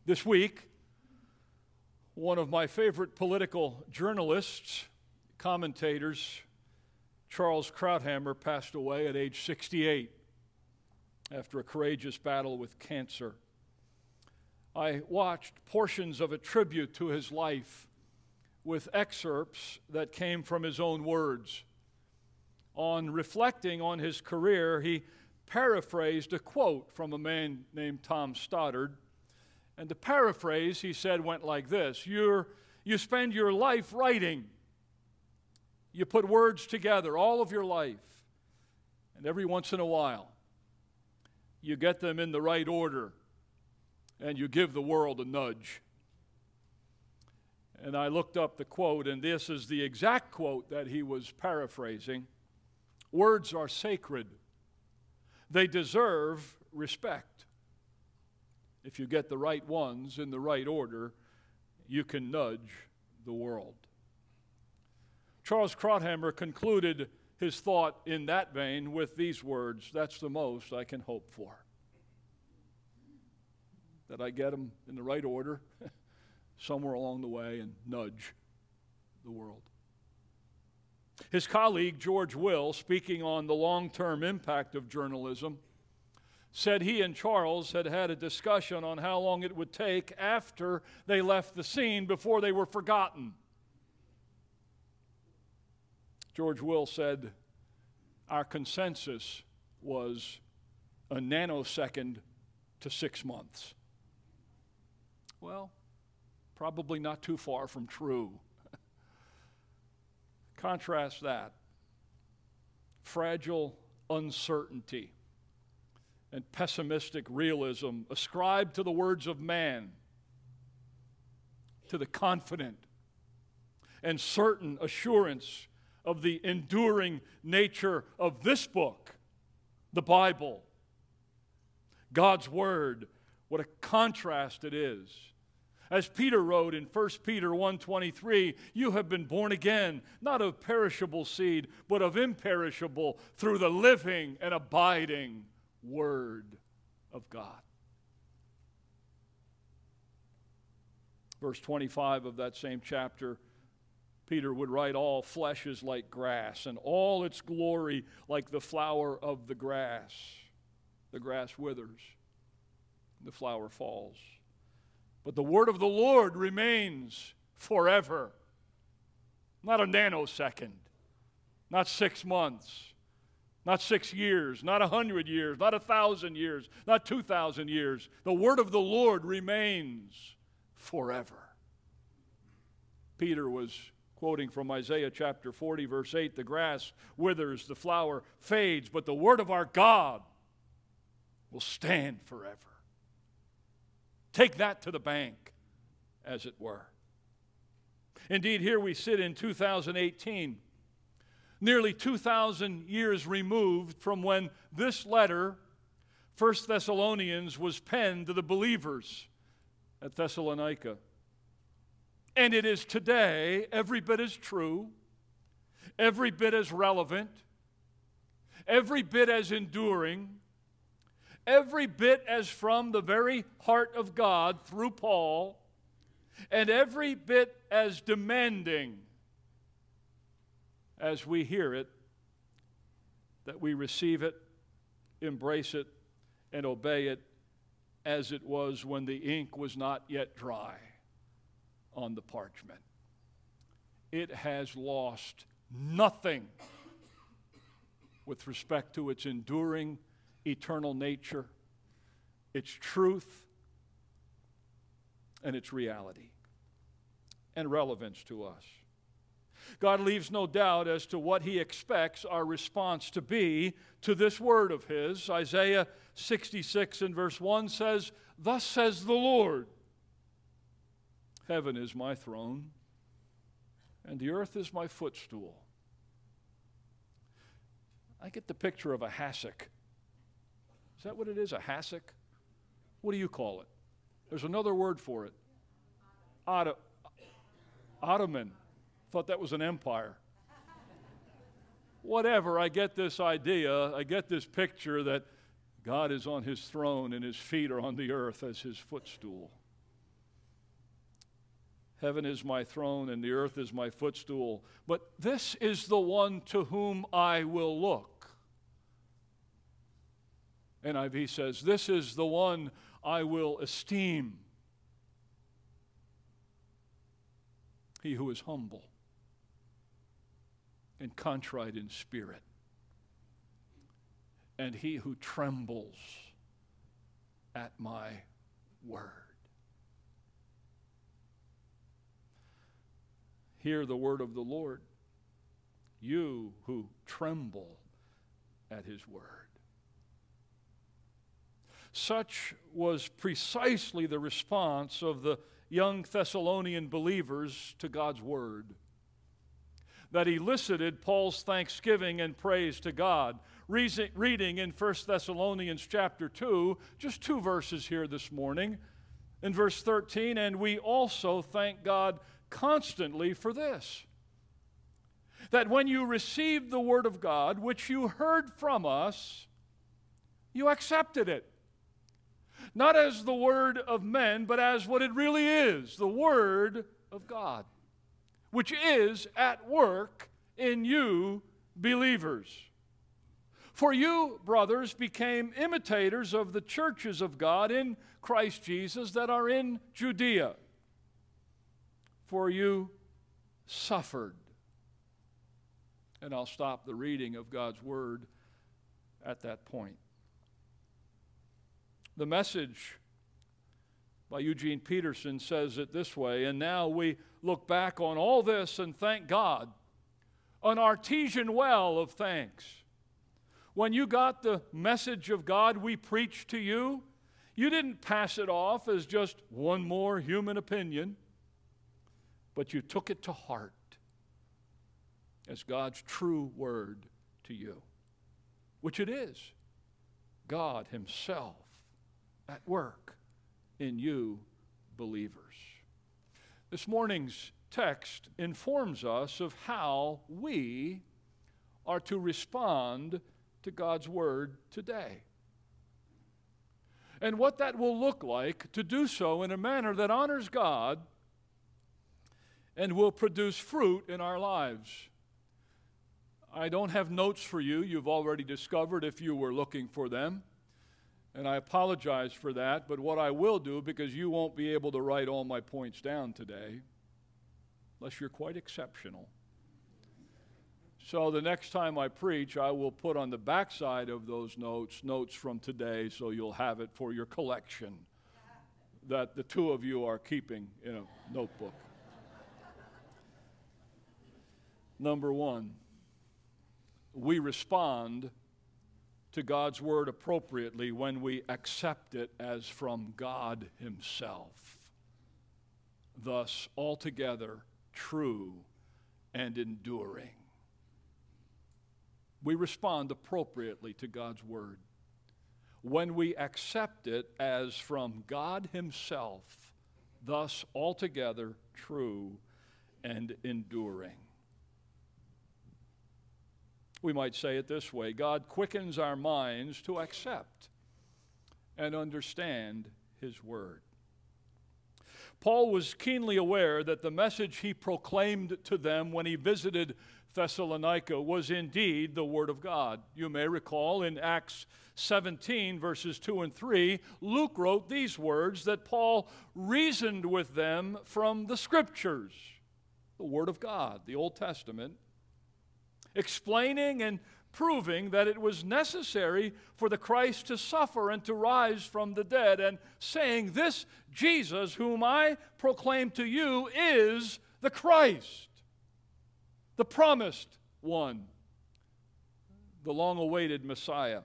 This week, one of my favorite political journalists, commentators, Charles Krauthammer, passed away at age 68 after a courageous battle with cancer. I watched portions of a tribute to his life with excerpts that came from his own words. On reflecting on his career, he paraphrased a quote from a man named Tom Stoddard. And the paraphrase, he said, went like this: You spend your life writing. You put words together all of your life. And every once in a while, you get them in the right order, and you give the world a nudge. And I looked up the quote, and this is the exact quote that he was paraphrasing. Words are sacred. They deserve respect. If you get the right ones in the right order, you can nudge the world. Charles Krauthammer concluded his thought in that vein with these words: that's the most I can hope for. That I get them in the right order somewhere along the way and nudge the world. His colleague, George Will, speaking on the long-term impact of journalism, said he and Charles had had a discussion on how long it would take after they left the scene before they were forgotten. George Will said, our consensus was a nanosecond to 6 months. Well, probably not too far from true. Contrast that. Fragile uncertainty and pessimistic realism ascribed to the words of man, to the confident and certain assurance of the enduring nature of this book, the Bible, God's Word. What a contrast it is. As Peter wrote in 1 Peter 1:23, you have been born again, not of perishable seed, but of imperishable, through the living and abiding Word of God. Verse 25 of that same chapter, Peter would write, all flesh is like grass, and all its glory like the flower of the grass. The grass withers, the flower falls. But the word of the Lord remains forever. Not a nanosecond, not 6 months, not 6 years, not 100 years, not 1,000 years, not 2,000 years. The word of the Lord remains forever. Peter was quoting from Isaiah chapter 40, verse 8, the grass withers, the flower fades, but the word of our God will stand forever. Take that to the bank, as it were. Indeed, here we sit in 2018, nearly 2,000 years removed from when this letter, 1 Thessalonians, was penned to the believers at Thessalonica. And it is today every bit as true, every bit as relevant, every bit as enduring, every bit as from the very heart of God through Paul, and every bit as demanding as we hear it, that we receive it, embrace it, and obey it as it was when the ink was not yet dry on the parchment. It has lost nothing with respect to its enduring, eternal nature, its truth, and its reality and relevance to us. God leaves no doubt as to what he expects our response to be to this word of his. Isaiah 66 and verse 1 says, thus says the Lord, heaven is my throne, and the earth is my footstool. I get the picture of a hassock. Is that what it is, a hassock? What do you call it? There's another word for it. Ottoman. Thought that was an empire. Whatever, I get this idea, I get this picture that God is on his throne and his feet are on the earth as his footstool. Heaven is my throne and the earth is my footstool. But this is the one to whom I will look. NIV says, this is the one I will esteem. He who is humble and contrite in spirit, and he who trembles at my word. Hear the word of the Lord, you who tremble at his word. Such was precisely the response of the young Thessalonian believers to God's word that elicited Paul's thanksgiving and praise to God. Reading in 1 Thessalonians chapter 2, just 2 verses here this morning. In verse 13, and we also thank God constantly for this, that when you received the word of God, which you heard from us, you accepted it. Not as the word of men, but as what it really is, the word of God, which is at work in you believers. For you, brothers, became imitators of the churches of God in Christ Jesus that are in Judea. For you suffered. And I'll stop the reading of God's word at that point. The Message by Eugene Peterson says it this way, and now we look back on all this and thank God, an artesian well of thanks. When you got the message of God we preached to you, you didn't pass it off as just one more human opinion, but you took it to heart as God's true word to you, which it is, God himself at work in you believers. This morning's text informs us of how we are to respond to God's word today, and what that will look like to do so in a manner that honors God and will produce fruit in our lives. I don't have notes for you. You've already discovered if you were looking for them. And I apologize for that, but what I will do, because you won't be able to write all my points down today, unless you're quite exceptional. So the next time I preach, I will put on the backside of those notes from today, so you'll have it for your collection that the two of you are keeping in a notebook. Number one, we respond to God's word appropriately when we accept it as from God himself, thus altogether true and enduring. We respond appropriately to God's word when we accept it as from God himself, thus altogether true and enduring. We might say it this way: God quickens our minds to accept and understand his word. Paul was keenly aware that the message he proclaimed to them when he visited Thessalonica was indeed the word of God. You may recall in Acts 17, verses 2 and 3, Luke wrote these words that Paul reasoned with them from the Scriptures, the word of God, the Old Testament, explaining and proving that it was necessary for the Christ to suffer and to rise from the dead, and saying, this Jesus whom I proclaim to you is the Christ, the promised one, the long-awaited Messiah.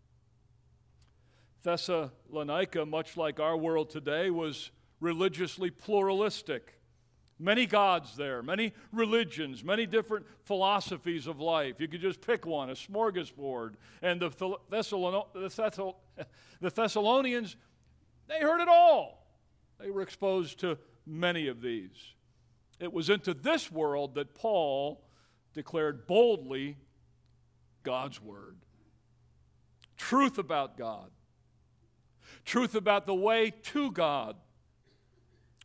Thessalonica, much like our world today, was religiously pluralistic. Many gods there, many religions, many different philosophies of life. You could just pick one, a smorgasbord. And the Thessalonians, they heard it all. They were exposed to many of these. It was into this world that Paul declared boldly God's word. Truth about God. Truth about the way to God.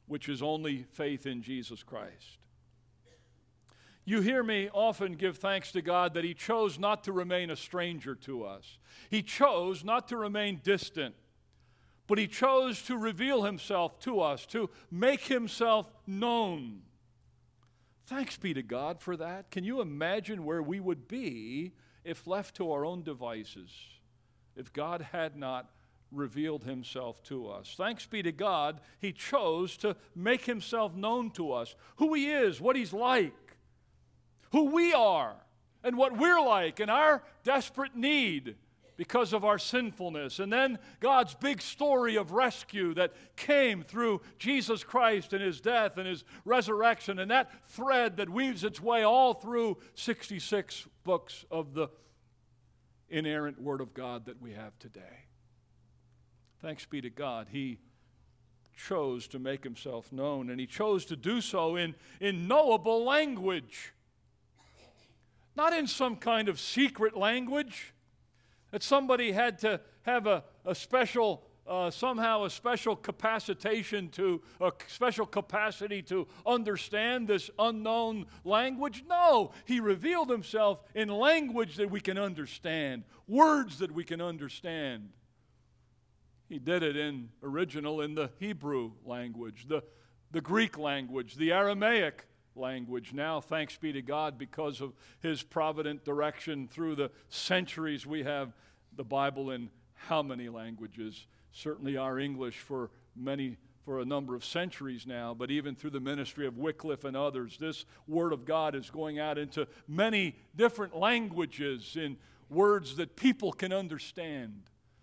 which is only faith in Jesus Christ. You hear me often give thanks to God that He chose not to remain a stranger to us. He chose not to remain distant, but He chose to reveal Himself to us, to make Himself known. Thanks be to God for that. Can you imagine where we would be if left to our own devices, if God had not revealed Himself to us? Thanks be to God, He chose to make Himself known to us, who He is, what He's like, who we are, and what we're like, and our desperate need because of our sinfulness. And then God's big story of rescue that came through Jesus Christ and His death and His resurrection, and that thread that weaves its way all through 66 books of the inerrant Word of God that we have today. Thanks be to God, He chose to make Himself known, and He chose to do so in knowable language. Not in some kind of secret language that somebody had to have a special, somehow a special capacitation to, a special capacity to understand this unknown language. No, He revealed Himself in language that we can understand, words that we can understand. He did it in the Hebrew language, the Greek language, the Aramaic language. Now, thanks be to God, because of His provident direction through the centuries, we have the Bible in how many languages? Certainly our English for a number of centuries now, but even through the ministry of Wycliffe and others, this Word of God is going out into many different languages in words that people can understand.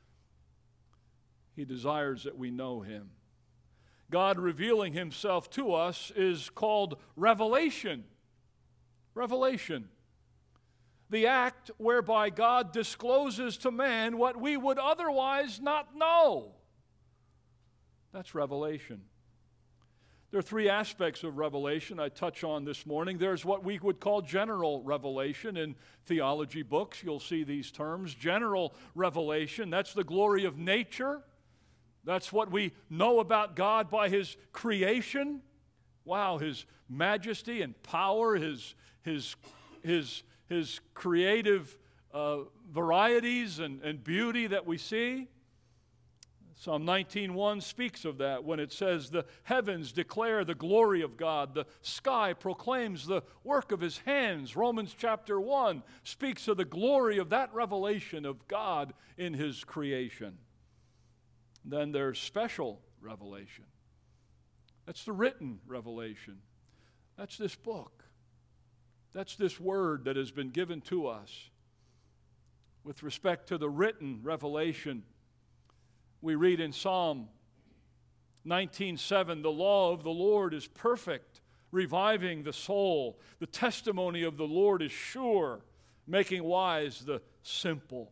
He desires that we know Him. God revealing Himself to us is called revelation. Revelation. The act whereby God discloses to man what we would otherwise not know. That's revelation. There are three aspects of revelation I touch on this morning. There's what we would call general revelation. In theology books, you'll see these terms. General revelation, that's the glory of nature. That's what we know about God by His creation. Wow, His majesty and power, His creative varieties and beauty that we see. Psalm 19:1 speaks of that when it says, "The heavens declare the glory of God. The sky proclaims the work of His hands." Romans chapter 1 speaks of the glory of that revelation of God in His creation. Then there's special revelation. That's the written revelation. That's this book. That's this word that has been given to us. With respect to the written revelation, we read in Psalm 19:7, "The law of the Lord is perfect, reviving the soul. The testimony of the Lord is sure, making wise the simple."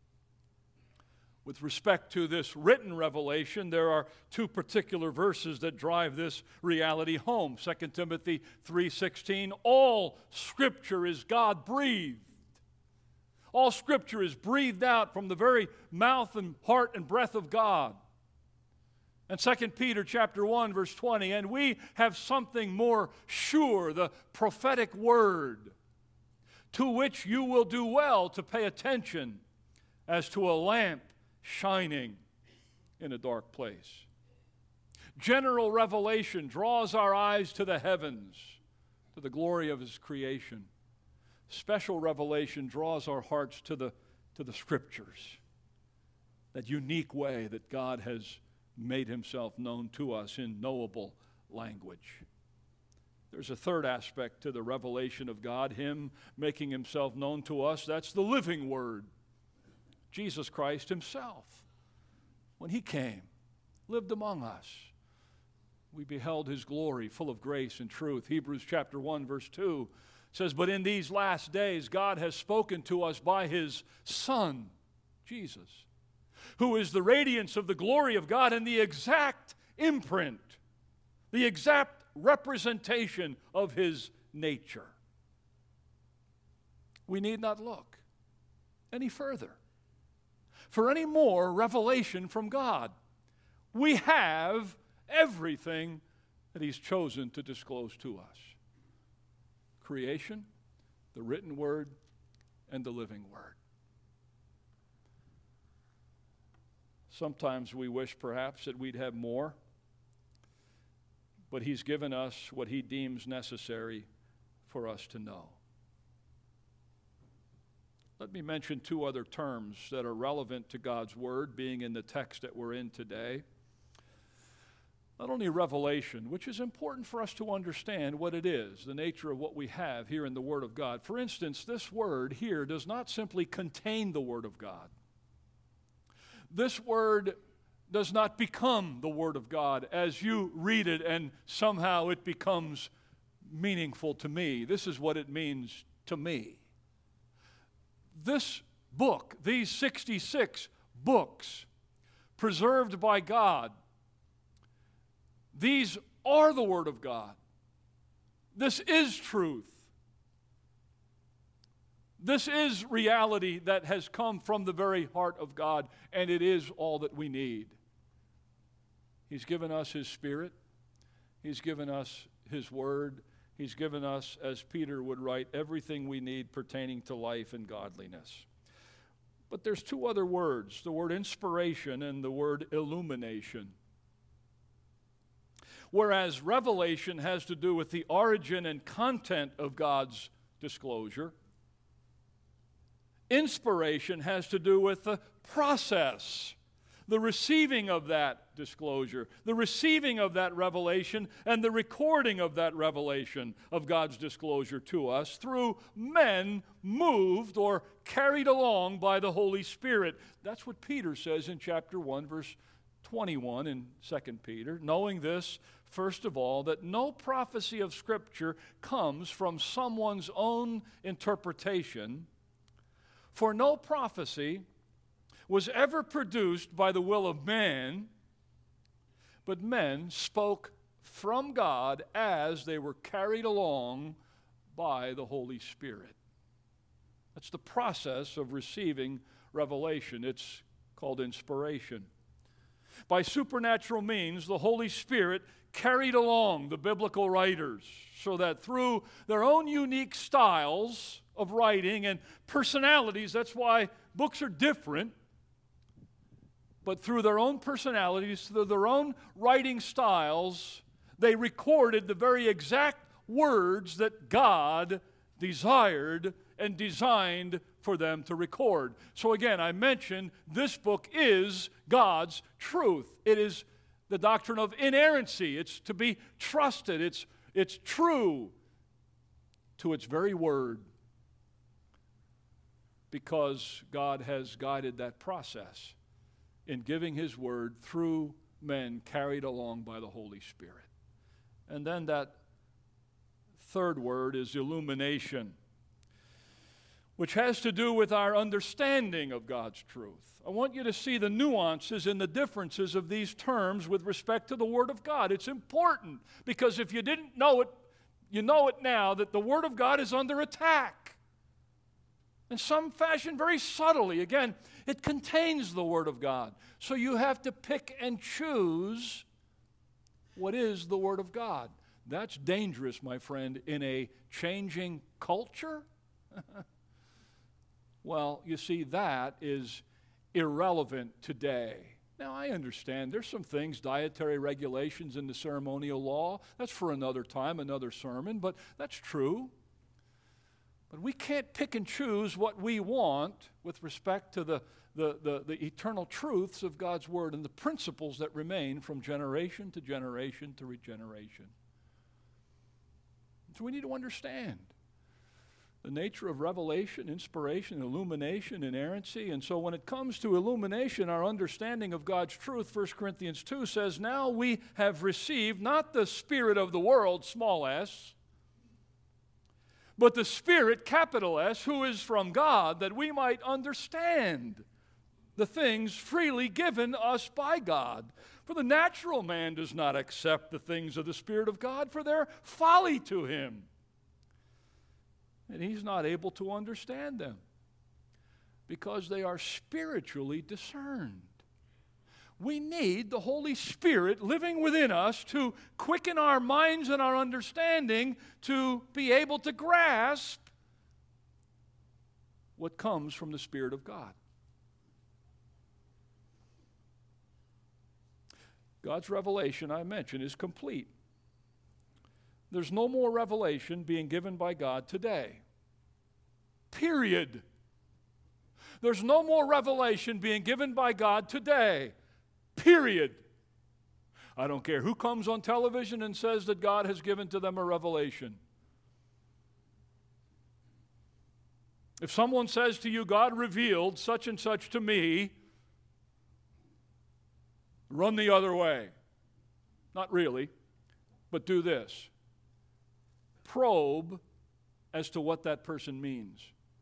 With respect to this written revelation, there are two particular verses that drive this reality home. 2 Timothy 3:16, "All Scripture is God-breathed." All Scripture is breathed out from the very mouth and heart and breath of God. And 2 Peter chapter 1, verse 20, "And we have something more sure, the prophetic word, to which you will do well to pay attention as to a lamp shining in a dark place." General revelation draws our eyes to the heavens, to the glory of His creation. Special revelation draws our hearts to the Scriptures, that unique way that God has made Himself known to us in knowable language. There's a third aspect to the revelation of God, Him making Himself known to us. That's the living Word. Jesus Christ Himself, when He came, lived among us, we beheld His glory, full of grace and truth. Hebrews chapter 1, verse 2 says, "But in these last days God has spoken to us by His Son, Jesus, who is the radiance of the glory of God and the exact imprint, the exact representation of His nature." We need not look any further for any more revelation from God. We have everything that He's chosen to disclose to us. Creation, the written Word, and the living Word. Sometimes we wish perhaps that we'd have more, but He's given us what He deems necessary for us to know. Let me mention two other terms that are relevant to God's Word, being in the text that we're in today. Not only revelation, which is important for us to understand what it is, the nature of what we have here in the Word of God. For instance, this word here does not simply contain the Word of God. This word does not become the Word of God as you read it and somehow it becomes meaningful to me. This is what it means to me. This book, these 66 books preserved by God, these are the Word of God. This is truth. This is reality that has come from the very heart of God, and it is all that we need. He's given us His Spirit. He's given us His Word. He's given us, as Peter would write, everything we need pertaining to life and godliness. But there's two other words, the word inspiration and the word illumination. Whereas revelation has to do with the origin and content of God's disclosure, inspiration has to do with the process, the receiving of that disclosure, the receiving of that revelation, and the recording of that revelation of God's disclosure to us through men moved or carried along by the Holy Spirit. That's what Peter says in chapter 1, verse 21 in 2 Peter. Knowing this, first of all, that no prophecy of Scripture comes from someone's own interpretation, for no prophecy was ever produced by the will of man, but men spoke from God as they were carried along by the Holy Spirit. That's the process of receiving revelation. It's called inspiration. By supernatural means, the Holy Spirit carried along the biblical writers so that through their own unique styles of writing and personalities, that's why books are different, but through their own personalities, through their own writing styles, they recorded the very exact words that God desired and designed for them to record. So again, I mentioned this book is God's truth. It is the doctrine of inerrancy. It's to be trusted. It's true to its very word, because God has guided that process in giving His word through men carried along by the Holy Spirit. And then that third word is illumination, which has to do with our understanding of God's truth. I want you to see the nuances and the differences of these terms with respect to the Word of God. It's important, because if you didn't know it, you know it now, that the Word of God is under attack. In some fashion, very subtly. Again, it contains the Word of God. So you have to pick and choose what is the Word of God. That's dangerous, my friend, in a changing culture. Well, you see, that is irrelevant today. Now, I understand there's some things, dietary regulations in the ceremonial law. That's for another time, another sermon, but that's true. But we can't pick and choose what we want with respect to the eternal truths of God's Word and the principles that remain from generation to generation to regeneration. So we need to understand the nature of revelation, inspiration, illumination, inerrancy. And so when it comes to illumination, our understanding of God's truth, 1 Corinthians 2 says, now we have received not the spirit of the world, small s, but the Spirit, capital S, who is from God, that we might understand the things freely given us by God. For the natural man does not accept the things of the Spirit of God, for they're folly to him, and he's not able to understand them, because they are spiritually discerned. we need the Holy Spirit living within us to quicken our minds and our understanding to be able to grasp what comes from the Spirit of God. God's revelation, I mentioned, is complete. There's no more revelation being given by God today. Period. There's no more revelation being given by God today. Period. I don't care who comes on television and says that God has given to them a revelation. If someone says to you, God revealed such and such to me, run the other way. Not really, but do this. Probe as to what that person means.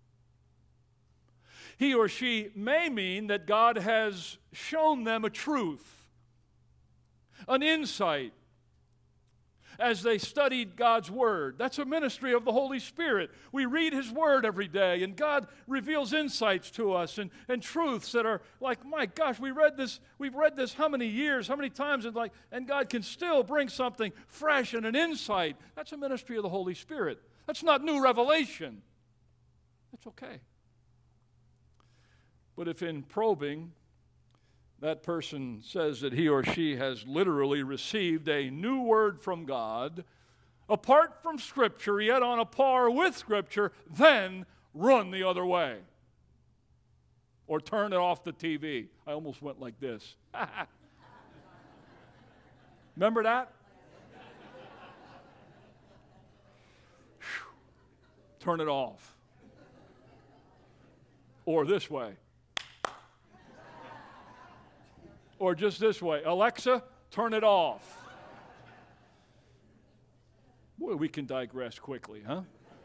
He or she may mean that God has shown them a truth, an insight, as they studied God's Word. That's a ministry of the Holy Spirit. We read His Word every day, and God reveals insights to us and truths that are like, my gosh, we've read this how many years, how many times, and God can still bring something fresh and an insight. That's a ministry of the Holy Spirit. That's not new revelation. That's okay. But if in probing, that person says that he or she has literally received a new word from God, apart from Scripture, yet on a par with Scripture, then run the other way. Or turn it off the TV. I almost went like this. Remember that? Turn it off. Or this way. Or just this way. Alexa, turn it off. Boy, we can digress quickly, huh?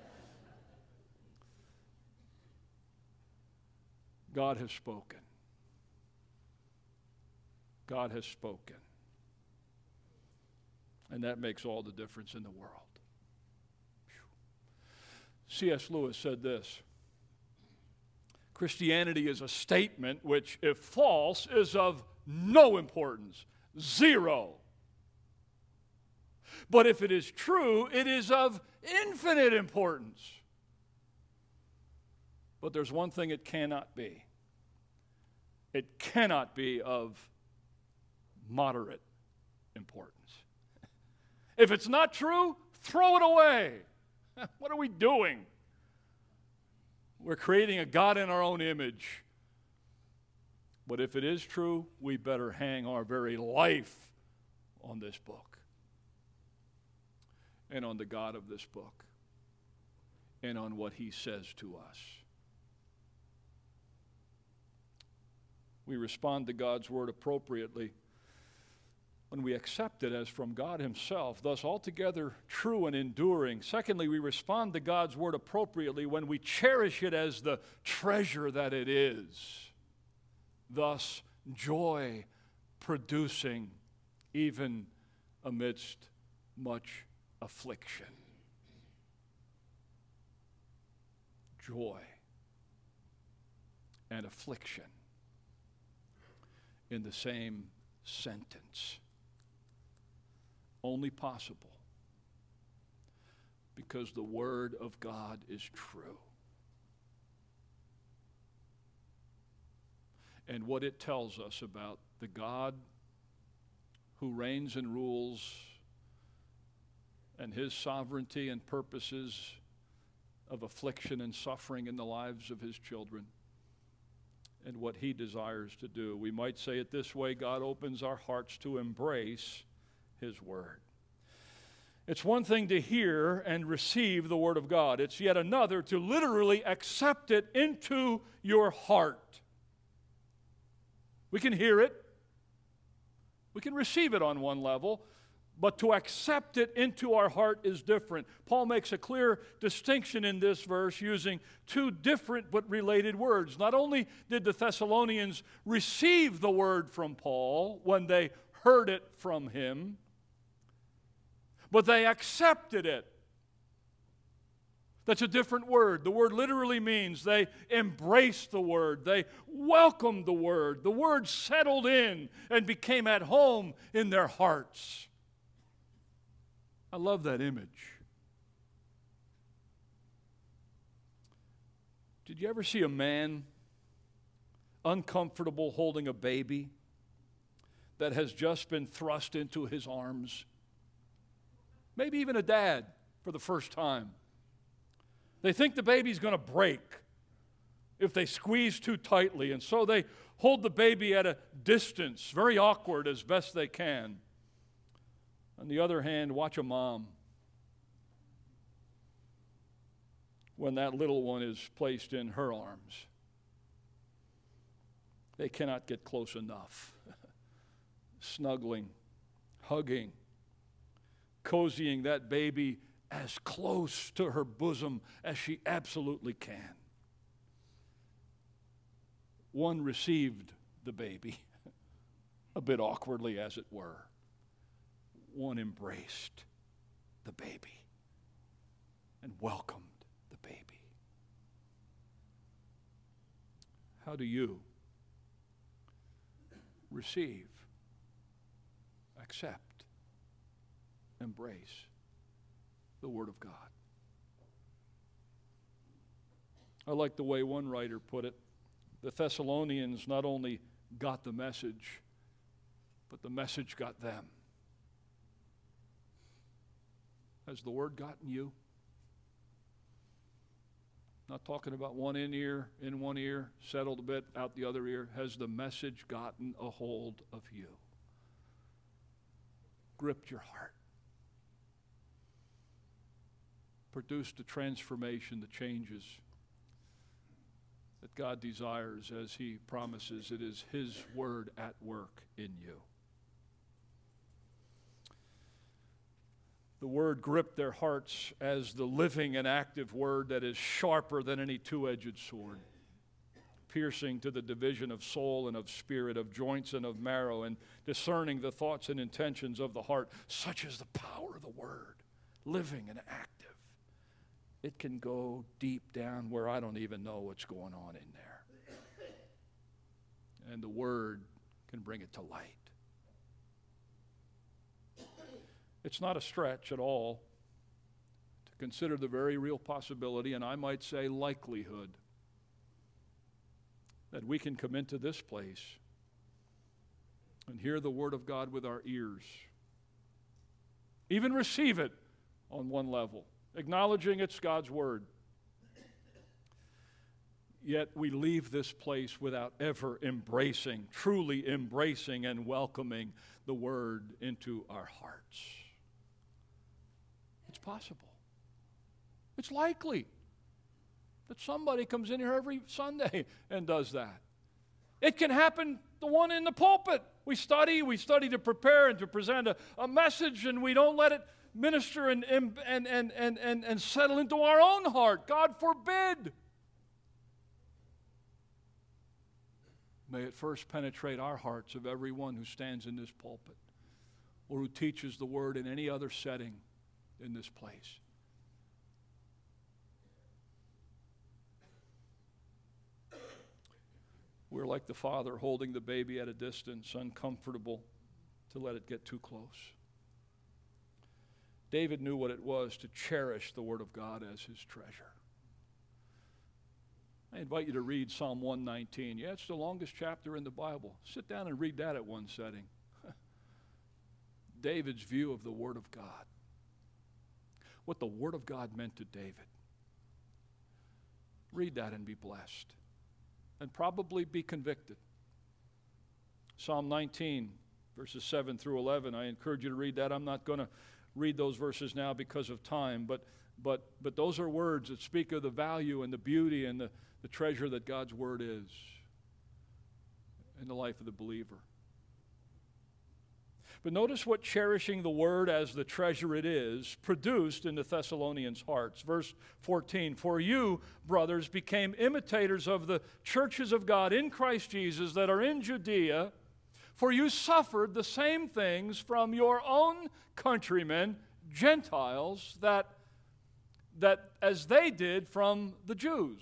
God has spoken. God has spoken. And that makes all the difference in the world. C.S. Lewis said this: Christianity is a statement which, if false, is of no importance, zero. But if it is true, it is of infinite importance. But there's one thing it cannot be. It cannot be of moderate importance. If it's not true, throw it away. What are we doing? We're creating a God in our own image. But if it is true, we better hang our very life on this book and on the God of this book and on what He says to us. We respond to God's Word appropriately when we accept it as from God Himself, thus altogether true and enduring. Secondly, we respond to God's Word appropriately when we cherish it as the treasure that it is, thus joy producing even amidst much affliction. Joy and affliction in the same sentence. Only possible because the Word of God is true. And what it tells us about the God who reigns and rules and His sovereignty and purposes of affliction and suffering in the lives of His children and what He desires to do. We might say it this way: God opens our hearts to embrace His Word. It's one thing to hear and receive the Word of God. It's yet another to literally accept it into your heart. We can hear it. We can receive it on one level, but to accept it into our heart is different. Paul makes a clear distinction in this verse using two different but related words. Not only did the Thessalonians receive the word from Paul when they heard it from him, but they accepted it. That's a different word. The word literally means they embraced the word. They welcomed the word. The word settled in and became at home in their hearts. I love that image. Did you ever see a man uncomfortable holding a baby that has just been thrust into his arms? Maybe even a dad for the first time. They think the baby's going to break if they squeeze too tightly, and so they hold the baby at a distance, very awkward as best they can. On the other hand, watch a mom when that little one is placed in her arms. They cannot get close enough. Snuggling, hugging, cozying that baby as close to her bosom as she absolutely can. One received the baby, a bit awkwardly as it were. One embraced the baby and welcomed the baby. How do you receive, accept, embrace the Word of God? I like the way one writer put it. The Thessalonians not only got the message, but the message got them. Has the Word gotten you? Not talking about one in one ear, settled a bit, out the other ear. Has the message gotten a hold of you? Gripped your heart? Produced the transformation, the changes that God desires as He promises it is His Word at work in you. The Word gripped their hearts as the living and active Word that is sharper than any two-edged sword, piercing to the division of soul and of spirit, of joints and of marrow, and discerning the thoughts and intentions of the heart. Such is the power of the Word, living and active. It can go deep down where I don't even know what's going on in there. And the Word can bring it to light. It's not a stretch at all to consider the very real possibility, and I might say likelihood, that we can come into this place and hear the Word of God with our ears, even receive it on one level, acknowledging it's God's Word. Yet we leave this place without ever embracing, truly embracing and welcoming the Word into our hearts. It's possible. It's likely that somebody comes in here every Sunday and does that. It can happen, the one in the pulpit. We study to prepare and to present a message, and we don't let it minister and settle into our own heart. God forbid. May it first penetrate our hearts of everyone who stands in this pulpit or who teaches the Word in any other setting in this place. We're like the father holding the baby at a distance, uncomfortable to let it get too close. David knew what it was to cherish the Word of God as his treasure. I invite you to read Psalm 119. Yeah, it's the longest chapter in the Bible. Sit down and read that at one setting. David's view of the Word of God. What the Word of God meant to David. Read that and be blessed. And probably be convicted. Psalm 19, verses 7 through 11. I encourage you to read that. I'm not going to read those verses now because of time, but those are words that speak of the value and the beauty and the treasure that God's Word is in the life of the believer. But notice what cherishing the Word as the treasure it is produced in the Thessalonians' hearts. Verse 14, "For you, brothers, became imitators of the churches of God in Christ Jesus that are in Judea, for you suffered the same things from your own countrymen, Gentiles, that that as they did from the Jews.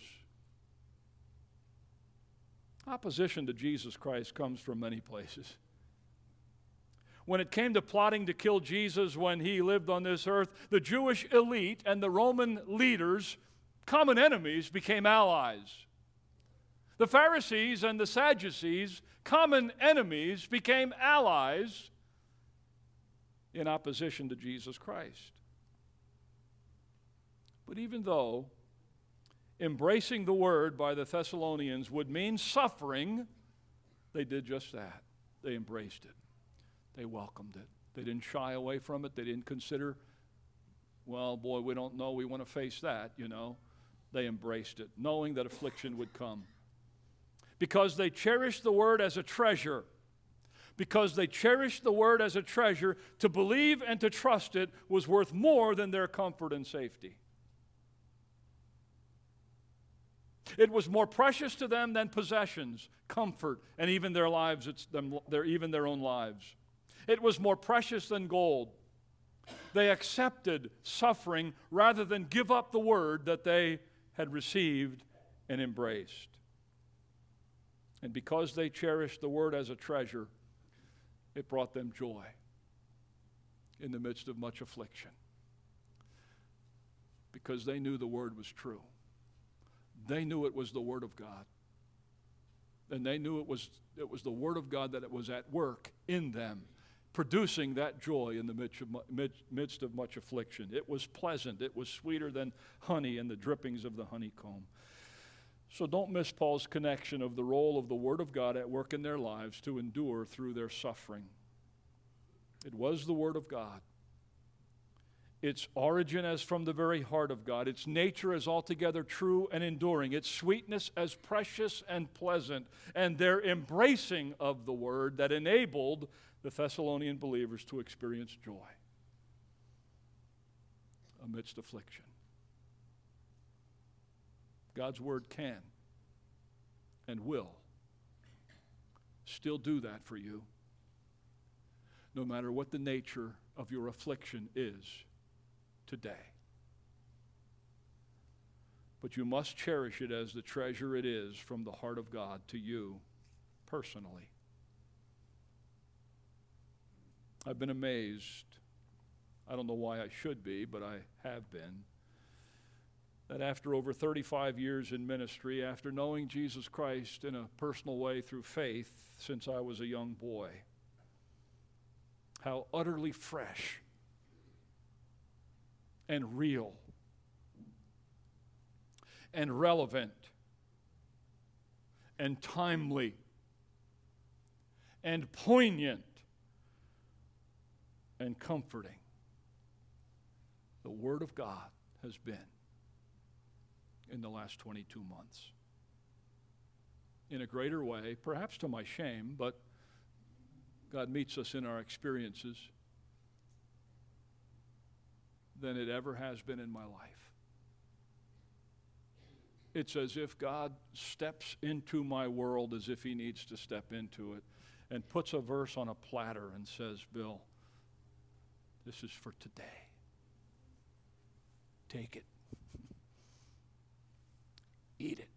Opposition to Jesus Christ comes from many places. When it came to plotting to kill Jesus when he lived on this earth, the Jewish elite and the Roman leaders, common enemies, became allies. The Pharisees and the Sadducees, common enemies, became allies in opposition to Jesus Christ. But even though embracing the word by the Thessalonians would mean suffering, they did just that. They embraced it. They welcomed it. They didn't shy away from it. They didn't consider, well, boy, we don't know, we want to face that, They embraced it, knowing that affliction would come. Because they cherished the word as a treasure. Because they cherished the word as a treasure, to believe and to trust it was worth more than their comfort and safety. It was more precious to them than possessions, comfort, and even their lives, even their own lives. It was more precious than gold. They accepted suffering rather than give up the word that they had received and embraced. And because they cherished the word as a treasure, it brought them joy in the midst of much affliction. Because they knew the word was true. They knew it was the word of God. And they knew it was the word of God that it was at work in them, producing that joy in the midst of much affliction. It was pleasant. It was sweeter than honey and the drippings of the honeycomb. So don't miss Paul's connection of the role of the word of God at work in their lives to endure through their suffering. It was the word of God. Its origin as from the very heart of God. Its nature as altogether true and enduring. Its sweetness as precious and pleasant. And their embracing of the word that enabled the Thessalonian believers to experience joy amidst affliction. God's word can and will still do that for you, no matter what the nature of your affliction is today. But you must cherish it as the treasure it is from the heart of God to you personally. I've been amazed. I don't know why I should be, but I have been. That after over 35 years in ministry, after knowing Jesus Christ in a personal way through faith since I was a young boy, how utterly fresh and real and relevant and timely and poignant and comforting the Word of God has been in the last 22 months. In a greater way, perhaps to my shame, but God meets us in our experiences than it ever has been in my life. It's as if God steps into my world as if he needs to step into it and puts a verse on a platter and says, Bill, this is for today. Take it. Eat it.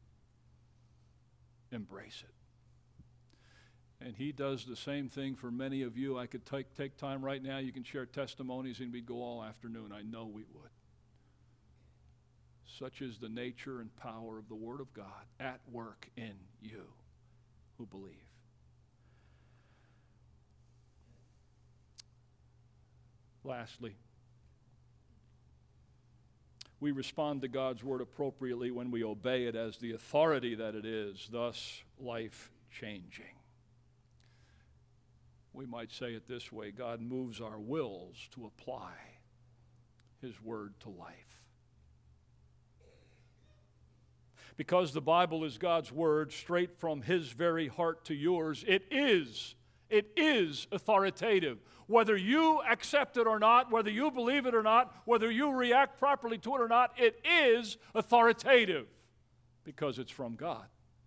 Embrace it. And he does the same thing for many of you. I could take time right now. You can share testimonies and we'd go all afternoon. I know we would. Such is the nature and power of the Word of God at work in you who believe. Lastly, we respond to God's word appropriately when we obey it as the authority that it is, thus life-changing. We might say it this way: God moves our wills to apply his word to life. Because the Bible is God's word straight from his very heart to yours, it is authoritative. Whether you accept it or not, whether you believe it or not, whether you react properly to it or not, it is authoritative because it's from God.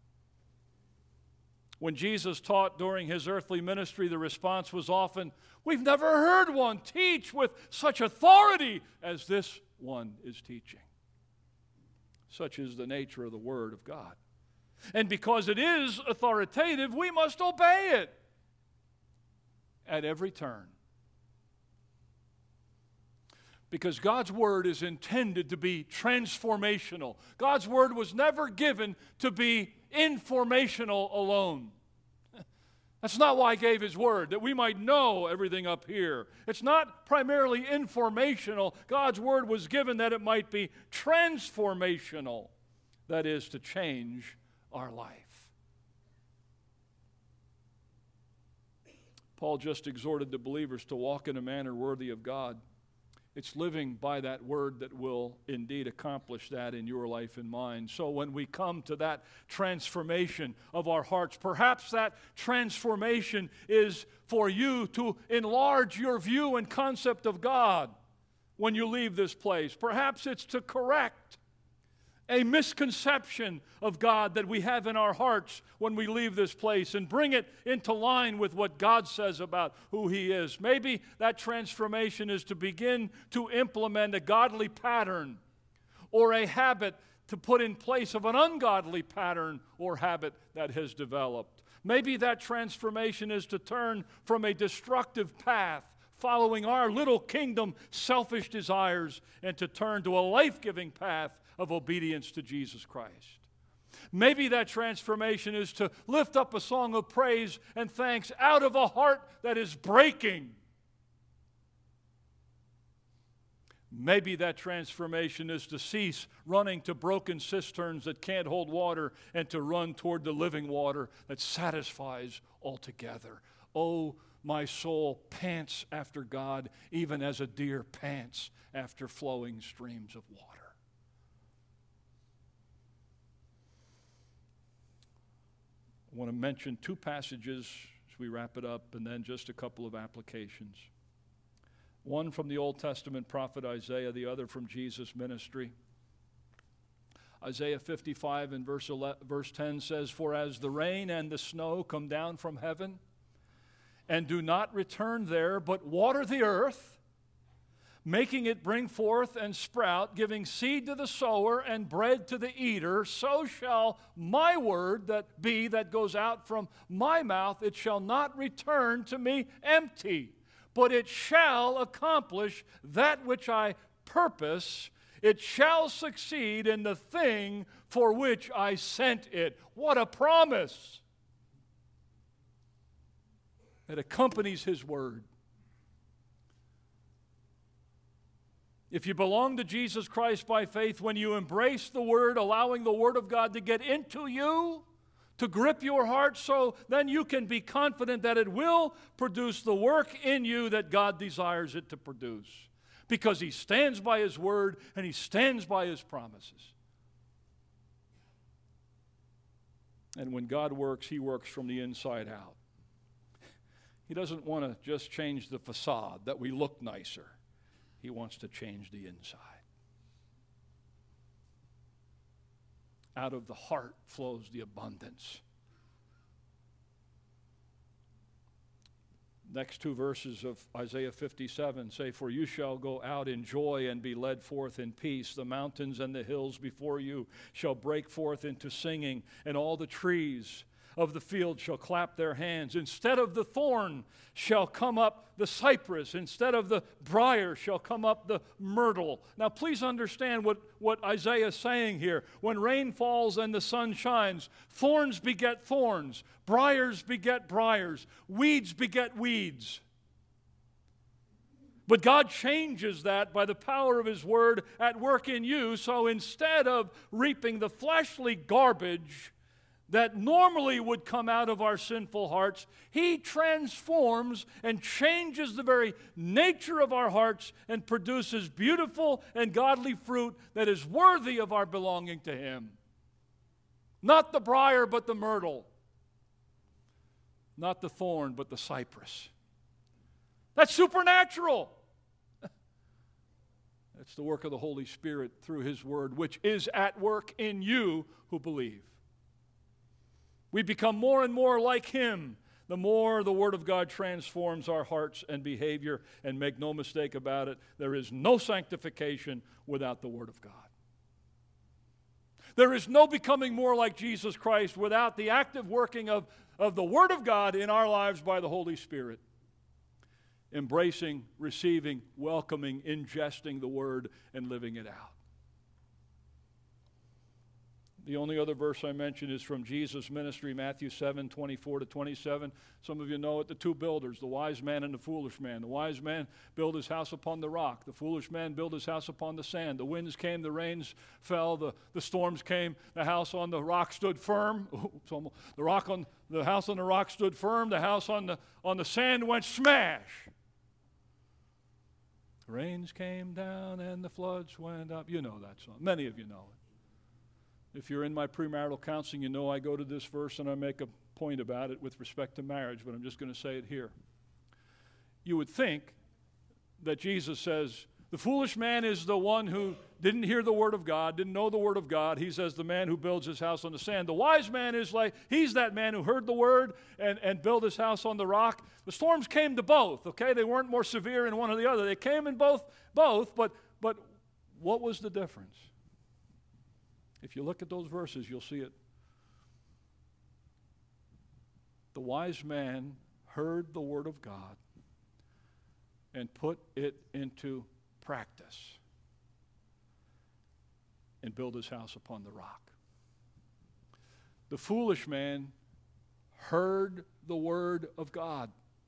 When Jesus taught during his earthly ministry, the response was often, "We've never heard one teach with such authority as this one is teaching. Such is the nature of the Word of God. And because it is authoritative, we must obey it at every turn. Because God's Word is intended to be transformational. God's Word was never given to be informational alone. That's not why He gave His Word, that we might know everything up here. It's not primarily informational. God's Word was given that it might be transformational. That is, to change our life. Paul just exhorted the believers to walk in a manner worthy of God. It's living by that word that will indeed accomplish that in your life and mine. So when we come to that transformation of our hearts, perhaps that transformation is for you to enlarge your view and concept of God when you leave this place. Perhaps it's to correct a misconception of God that we have in our hearts when we leave this place and bring it into line with what God says about who He is. Maybe that transformation is to begin to implement a godly pattern or a habit to put in place of an ungodly pattern or habit that has developed. Maybe that transformation is to turn from a destructive path following our little kingdom selfish desires and to turn to a life-giving path of obedience to Jesus Christ. Maybe that transformation is to lift up a song of praise and thanks out of a heart that is breaking. Maybe that transformation is to cease running to broken cisterns that can't hold water and to run toward the living water that satisfies altogether. Oh, my soul pants after God, even as a deer pants after flowing streams of water. I want to mention two passages as we wrap it up, and then just a couple of applications. One from the Old Testament prophet Isaiah, the other from Jesus' ministry. Isaiah 55 and verse 10 says, "For as the rain and the snow come down from heaven, and do not return there, but water the earth, making it bring forth and sprout, giving seed to the sower and bread to the eater, so shall my word that goes out from my mouth. It shall not return to me empty, but it shall accomplish that which I purpose. It shall succeed in the thing for which I sent it." What a promise that accompanies His word. If you belong to Jesus Christ by faith, when you embrace the Word, allowing the Word of God to get into you, to grip your heart, so then you can be confident that it will produce the work in you that God desires it to produce. Because He stands by His Word and He stands by His promises. And when God works, He works from the inside out. He doesn't want to just change the facade, that we look nicer. He wants to change the inside. Out of the heart flows the abundance. Next two verses of Isaiah 57 say, "For you shall go out in joy and be led forth in peace. The mountains and the hills before you shall break forth into singing, and all the trees of the field shall clap their hands. Instead of the thorn shall come up the cypress. Instead of the briar shall come up the myrtle." Now please understand what Isaiah is saying here. When rain falls and the sun shines, thorns beget thorns, briars beget briars, weeds beget weeds. But God changes that by the power of His Word at work in you. So instead of reaping the fleshly garbage that normally would come out of our sinful hearts, He transforms and changes the very nature of our hearts and produces beautiful and godly fruit that is worthy of our belonging to Him. Not the briar, but the myrtle. Not the thorn, but the cypress. That's supernatural. It's the work of the Holy Spirit through His Word, which is at work in you who believe. We become more and more like Him the more the Word of God transforms our hearts and behavior. And make no mistake about it, there is no sanctification without the Word of God. There is no becoming more like Jesus Christ without the active working of the Word of God in our lives by the Holy Spirit. Embracing, receiving, welcoming, ingesting the Word, and living it out. The only other verse I mentioned is from Jesus' ministry, Matthew 7:24-27. Some of you know it, the two builders, the wise man and the foolish man. The wise man built his house upon the rock. The foolish man built his house upon the sand. The winds came, the rains fell, the storms came. The house on the rock stood firm. The house on the rock stood firm. The house on the sand went smash. Rains came down and the floods went up. You know that song. Many of you know it. If you're in my premarital counseling, you know I go to this verse and I make a point about it with respect to marriage, but I'm just going to say it here. You would think that Jesus says, the foolish man is the one who didn't hear the Word of God, didn't know the Word of God. He says the man who builds his house on the sand. The wise man is like, he's that man who heard the Word and built his house on the rock. The storms came to both, okay? They weren't more severe in one or the other. They came in both, but what was the difference? If you look at those verses, you'll see it. The wise man heard the Word of God and put it into practice and built his house upon the rock. The foolish man heard the Word of God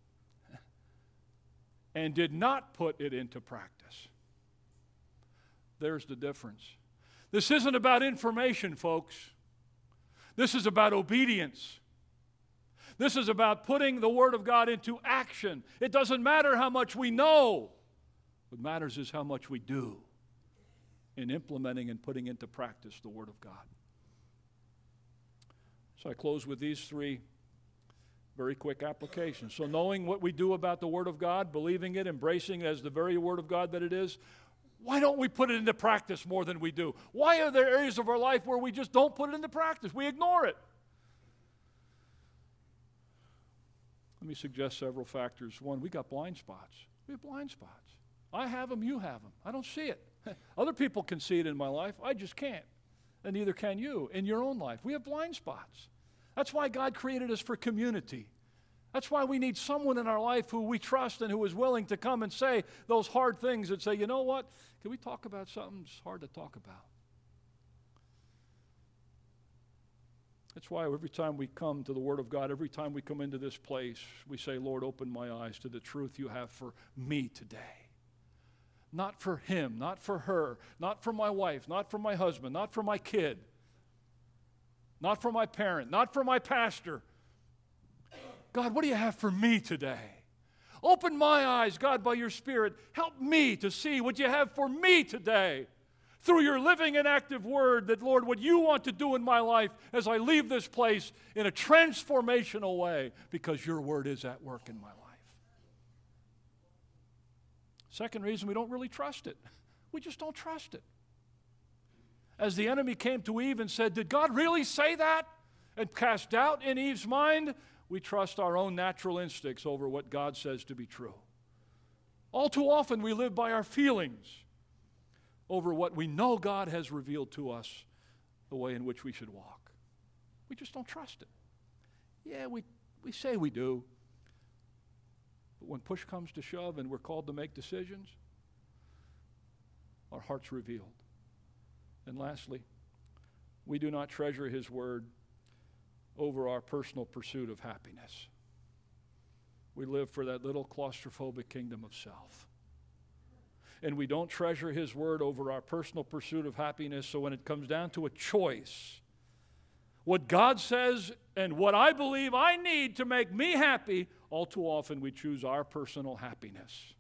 and did not put it into practice. There's the difference. This isn't about information, folks. This is about obedience. This is about putting the Word of God into action. It doesn't matter how much we know. What matters is how much we do in implementing and putting into practice the Word of God. So I close with these three very quick applications. So knowing what we do about the Word of God, believing it, embracing it as the very Word of God that it is, why don't we put it into practice more than we do? Why are there areas of our life where we just don't put it into practice? We ignore it. Let me suggest several factors. One, we got blind spots. We have blind spots. I have them, you have them. I don't see it. Other people can see it in my life. I just can't. And neither can you in your own life. We have blind spots. That's why God created us for community. That's why we need someone in our life who we trust and who is willing to come and say those hard things and say, you know what, can we talk about something that's hard to talk about? That's why every time we come to the Word of God, every time we come into this place, we say, Lord, open my eyes to the truth you have for me today. Not for him, not for her, not for my wife, not for my husband, not for my kid, not for my parent, not for my pastor. God, what do you have for me today? Open my eyes, God, by your Spirit. Help me to see what you have for me today. Through your living and active word, that, Lord, what you want to do in my life as I leave this place in a transformational way, because your word is at work in my life. Second reason, we don't really trust it. We just don't trust it. As the enemy came to Eve and said, did God really say that? And cast doubt in Eve's mind, we trust our own natural instincts over what God says to be true. All too often we live by our feelings over what we know God has revealed to us, the way in which we should walk. We just don't trust it. Yeah, we say we do. But when push comes to shove and we're called to make decisions, our heart's revealed. And lastly, we do not treasure his word over our personal pursuit of happiness. We live for that little claustrophobic kingdom of self. And we don't treasure his word over our personal pursuit of happiness, so when it comes down to a choice, what God says and what I believe I need to make me happy, all too often we choose our personal happiness,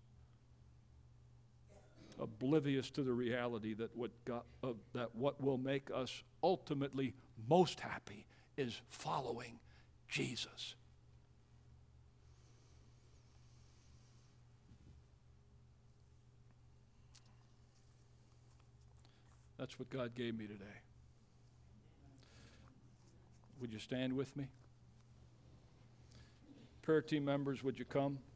oblivious to the reality that what will make us ultimately most happy is following Jesus. That's what God gave me today. Would you stand with me? Prayer team members, would you come?